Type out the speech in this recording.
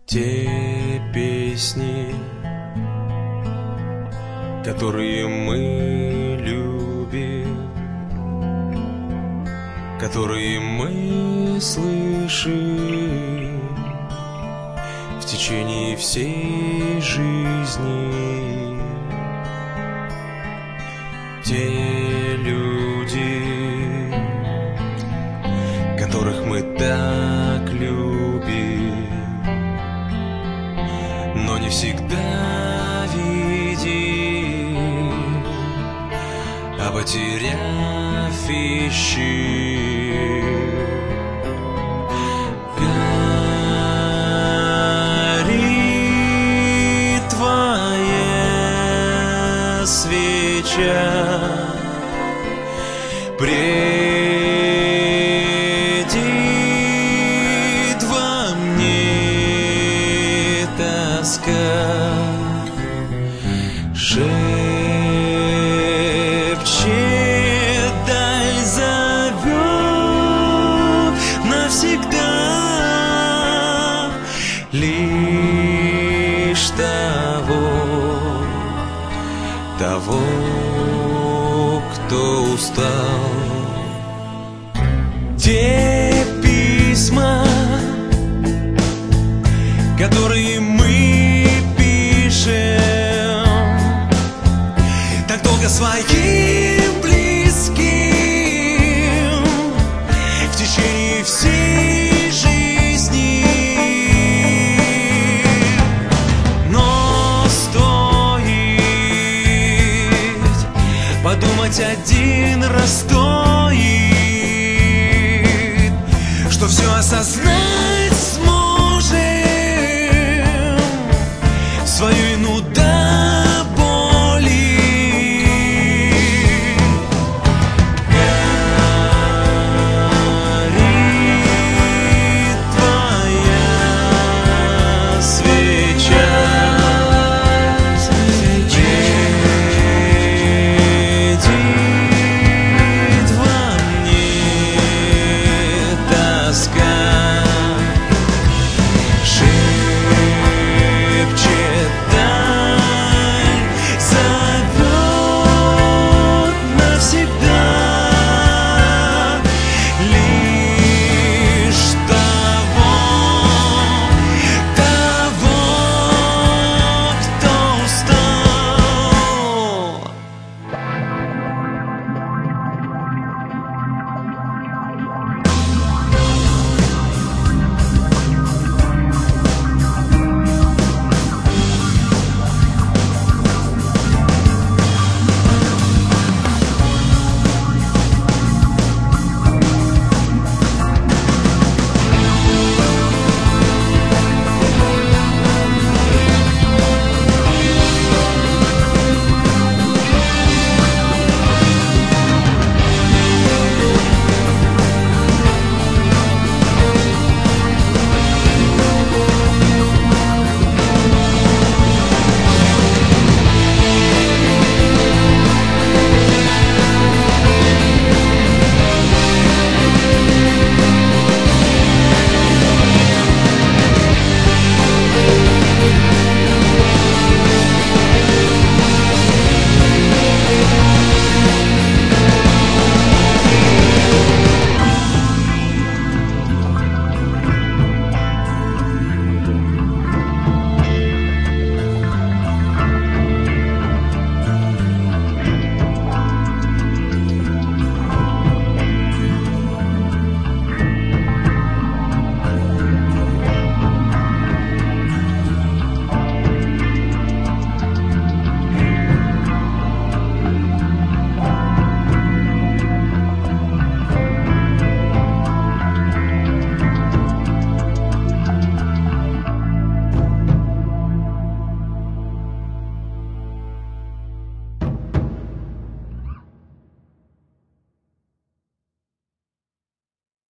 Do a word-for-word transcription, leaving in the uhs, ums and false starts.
Те песни, которые мы любим, которые мы слышим в течение всей жизни. Те люди, которых мы так любим, но не всегда видим, а потеряв ищи. Горит твоя свеча, бредит во мне тоска, шепчет, даль зовет навсегда лишь того, того, кто устал. Те письма, которые мы пишем так долго своим близким в течение всей жизни, но стоит подумать о